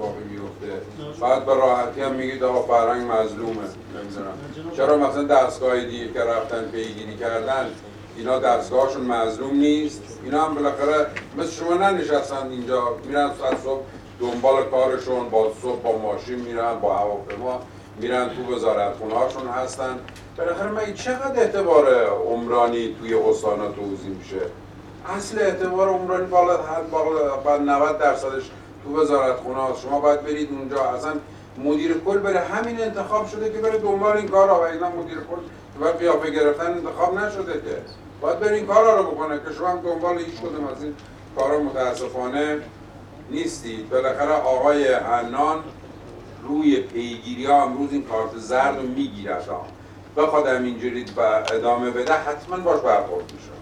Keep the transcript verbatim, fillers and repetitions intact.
اتفاقی میفته. بعد به راحتی هم میگید آقا فرهنگ مظلومه. نمیدونم چرا مثلا دستگاه دیگه که رفتن پیگیری کردن اینا دستگاهشون مظلوم نیست؟ اینا هم بالاخره مثل شما ننشستن اینجا، میرن از صبح دنبال کارشون، با صبح با ماشین میرن، با هواپیما میرن تو وزارتخونه هاشون هستن. بالاخره من چقدر اعتبار عمرانی توی استانا توزیع میشه؟ اصل اعتبار عمرانی بالا بالا نود درصدش تو وزارتخونه هاست. شما باید برید اونجا، اصلا مدیر کل بره، همین انتخاب شده که بره دنبال این کارا و اینا مدیر کل و قیافه گرفتن انتخاب نشده که باید بره این کارا رو بکنه که شما هم دنبال هیچ کدوم از این کارا متاسفانه نیستید. بالاخره آقای حنان روی پیگیری ها امروز این کارت زرد رو میگیرد، بخواد هم اینجوری ادامه بده حتما باش برخورد میشه.